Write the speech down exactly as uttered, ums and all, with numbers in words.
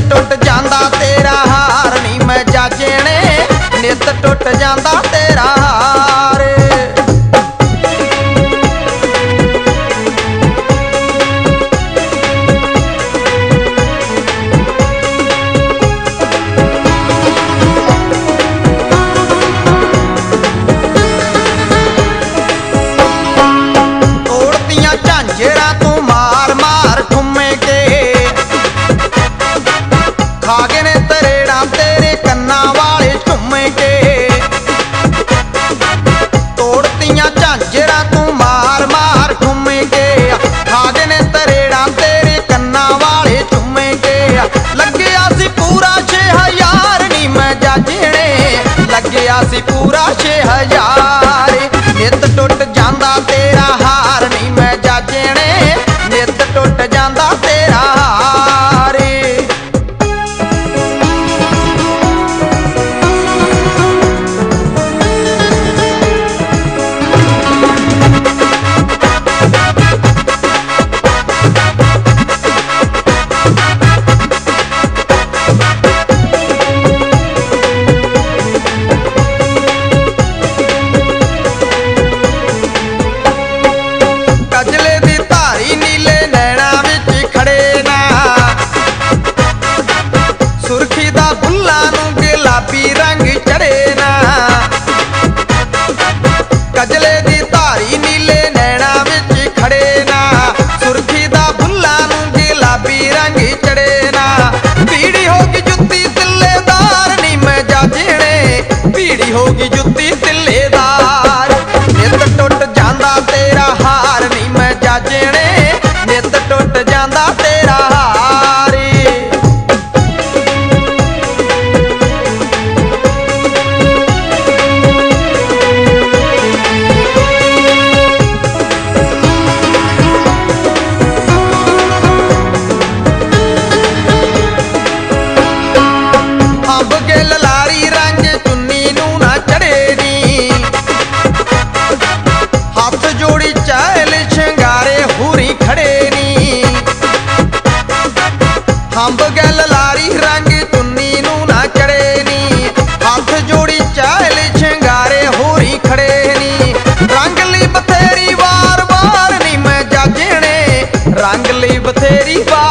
टुट जांदा तेरा हार नी मैं जाजणे, नित टुट जांदा तेरा हार। तोड़तियां झांझरा तू मार मार ठुमे के, खा गए ने तरेड़ा तेरे कन्ना वाले झुमे के। तोड़तियां झांझरा तू मार मार ठुमे के, खा गए ने तरेड़ा तेरे कन्ना वाले झुमे के। लग्या सी पूरा छे हजार नी मैं जाजणे, लग्या सी पूरा छे हजार। नित टुट जांदा तेरा हार नी मैं जाजणे, नित टुट जांदा तेरा हार। कजले दी धारी नीले नैना विच खड़े ना, सुरखी दा फुल्लां नूं गुलाबी रंग चढ़े ना। कजले दी धारी नीले नैना विच खड़े ना, सुरखी दा फुल्लां नूं गुलाबी रंग चढ़े ना। पीड़ी होगी जुत्ती तिल्लेदार नी मैं जाजणे, पीड़ी होगी जुत्ती तिल्लेदार। नित टुट जांदा तेरा हार नी मैं जाजणे, नित टुट जांदा तेरा हार। अंब के ललारी रंग चुन्नी नूं ना चढ़े नी, हाथ जोड़ी चाल शंगारे हुरी खड़े नी। अंब गल लारी रंग चुन्नी नूं ना चढ़े नी, हाथ जोड़ी चाल शंगारे हुरी खड़े नी। रंग ली बथेरी वार वार नी मैं जाजणे, रंग ली बथेरी वार